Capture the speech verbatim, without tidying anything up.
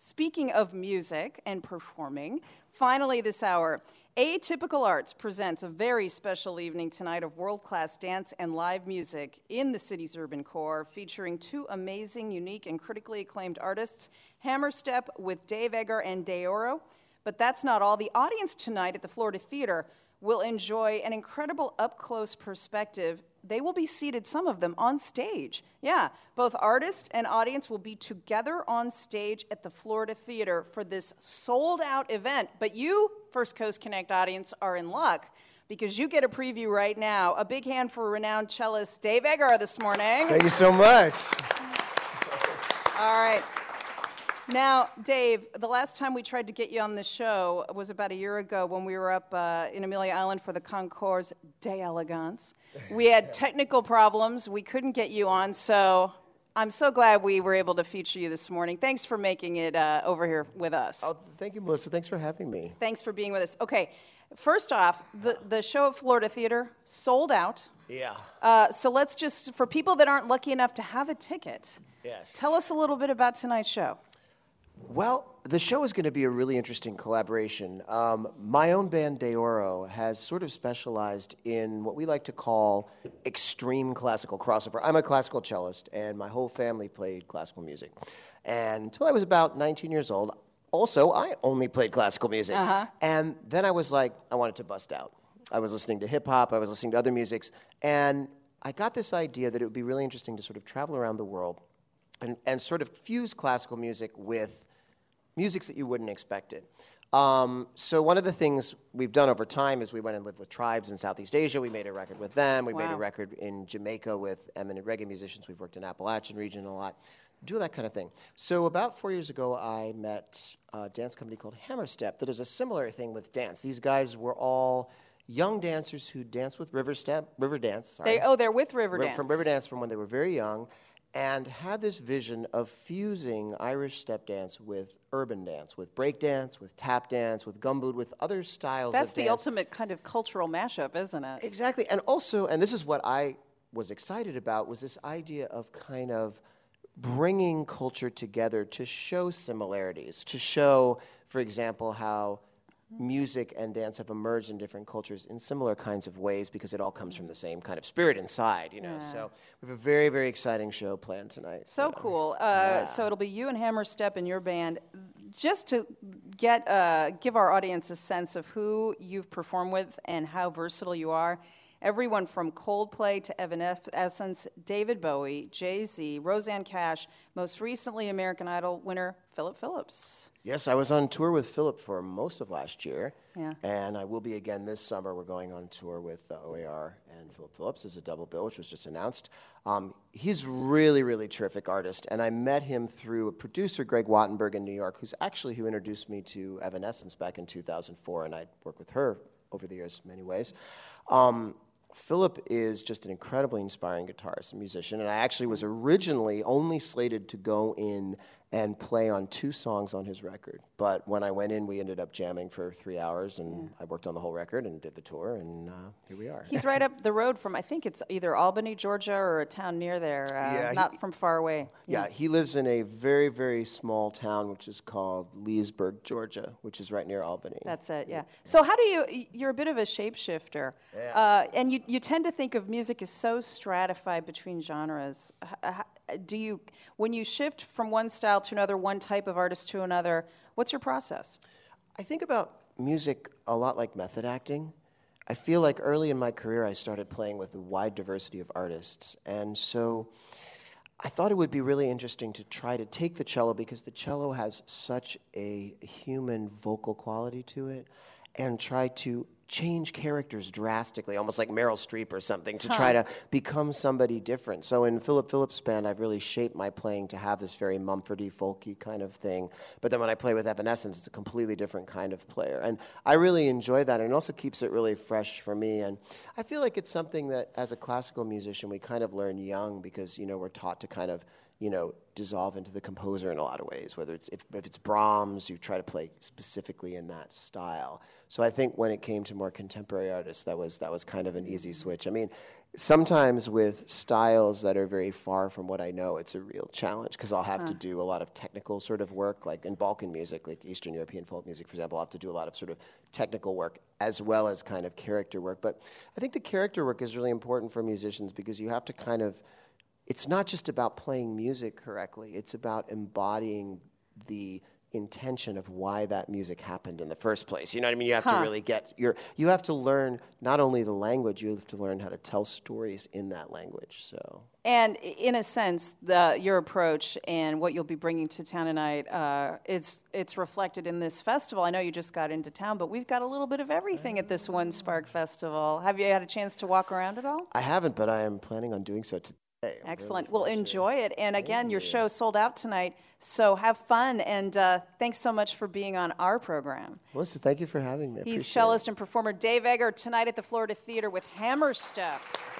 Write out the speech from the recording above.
Speaking of music and performing, finally this hour, Atypical Arts presents a very special evening tonight of world-class dance and live music in the city's urban core, featuring two amazing, unique, and critically acclaimed artists, Hammerstep with Dave Eggar and Deoro. But that's not all. The audience tonight at the Florida Theater will enjoy an incredible up-close perspective. They will be seated, some of them, on stage. Yeah, both artist and audience will be together on stage at the Florida Theater for this sold-out event. But you, First Coast Connect audience, are in luck because you get a preview right now. A big hand for renowned cellist Dave Eggar this morning. Thank you so much. All right. Now, Dave, the last time we tried to get you on the show was about a year ago when we were up uh, in Amelia Island for the Concours d'Elegance. We had technical problems. We couldn't get you on, so I'm so glad we were able to feature you this morning. Thanks for making it uh, over here with us. Oh, thank you, Melissa. Thanks for having me. Thanks for being with us. Okay, first off, the, the show at Florida Theater sold out. Yeah. Uh, so let's just, for people that aren't lucky enough to have a ticket, yes. Tell us a little bit about tonight's show. Well, the show is going to be a really interesting collaboration. Um, my own band, Deoro, has sort of specialized in what we like to call extreme classical crossover. I'm a classical cellist, and my whole family played classical music. And until I was about nineteen years old, also, I only played classical music. Uh-huh. And then I was like, I wanted to bust out. I was listening to hip-hop, I was listening to other musics, and I got this idea that it would be really interesting to sort of travel around the world and, and sort of fuse classical music with musics that you wouldn't expect it. Um, so one of the things we've done over time is we went and lived with tribes in Southeast Asia. We made a record with them. We Wow. made a record in Jamaica with eminent reggae musicians. We've worked in Appalachian region a lot. Do that kind of thing. So about four years ago, I met a dance company called Hammerstep that does a similar thing with dance. These guys were all young dancers who danced with River Step, River Dance. Sorry. They, oh, they're with Riverdance. From Riverdance from when they were very young, and had this vision of fusing Irish step dance with urban dance, with break dance, with tap dance, with gumboot, with other styles That's of the dance. ultimate kind of cultural mashup, isn't it? Exactly. And also, and this is what I was excited about, was this idea of kind of bringing culture together to show similarities, to show, for example, how music and dance have emerged in different cultures in similar kinds of ways because it all comes from the same kind of spirit inside, you know. Yeah. So we have a very, very exciting show planned tonight. So cool. Uh, yeah. So it'll be you and Hammerstep and your band. Just to get uh, give our audience a sense of who you've performed with and how versatile you are. Everyone from Coldplay to Evanescence, David Bowie, Jay-Z, Roseanne Cash, most recently American Idol winner Philip Phillips. Yes, I was on tour with Philip for most of last year, Yeah. and I will be again this summer. We're going on tour with uh, O A R and Philip Phillips as a double bill, which was just announced. Um, he's really, really terrific artist, and I met him through a producer, Greg Wattenberg in New York, who's actually who introduced me to Evanescence back in two thousand four, and I'd worked with her over the years in many ways. Um, Philip is just an incredibly inspiring guitarist and musician, and I actually was originally only slated to go in and play on two songs on his record. But when I went in, we ended up jamming for three hours, and yeah. I worked on the whole record and did the tour, and uh, here we are. He's right up the road from, I think it's either Albany, Georgia, or a town near there, uh, yeah, not he, from far away. Yeah. yeah, he lives in a very, very small town, which is called Leesburg, Georgia, which is right near Albany. That's it, yeah. So how do you, you're a bit of a shapeshifter, yeah. uh, and you, you tend to think of music as so stratified between genres. H- Do you, when you shift from one style to another, one type of artist to another, what's your process? I think about music a lot like method acting. I feel like early in my career I started playing with a wide diversity of artists, and so I thought it would be really interesting to try to take the cello, because the cello has such a human vocal quality to it, and try to change characters drastically, almost like Meryl Streep or something, to huh. try to become somebody different. So in Philip Phillips' band, I've really shaped my playing to have this very Mumfordy, folky kind of thing. But then when I play with Evanescence, it's a completely different kind of player. And I really enjoy that, and it also keeps it really fresh for me. And I feel like it's something that, as a classical musician, we kind of learn young, because, you know, we're taught to kind of you know, dissolve into the composer in a lot of ways. Whether it's if, if it's Brahms, you try to play specifically in that style. So I think when it came to more contemporary artists, that was that was kind of an easy switch. I mean, sometimes with styles that are very far from what I know, it's a real challenge because I'll have huh. to do a lot of technical sort of work, like in Balkan music, like Eastern European folk music, for example. I'll have to do a lot of sort of technical work as well as kind of character work. But I think the character work is really important for musicians because you have to kind of, it's not just about playing music correctly, it's about embodying the intention of why that music happened in the first place. You know what I mean? You have huh. to really get your, you have to learn not only the language, you have to learn how to tell stories in that language. So. And in a sense, the, your approach and what you'll be bringing to town tonight, uh, it's, it's reflected in this festival. I know you just got into town, but we've got a little bit of everything at this One Spark Festival. Have you had a chance to walk around at all? I haven't, but I am planning on doing so today. I'm Excellent. Well, enjoy it. And again, your show sold out tonight, so have fun. And uh, thanks so much for being on our program. Melissa, thank you for having me. I He's cellist it. and performer Dave Eggar tonight at the Florida Theater with Hammerstep.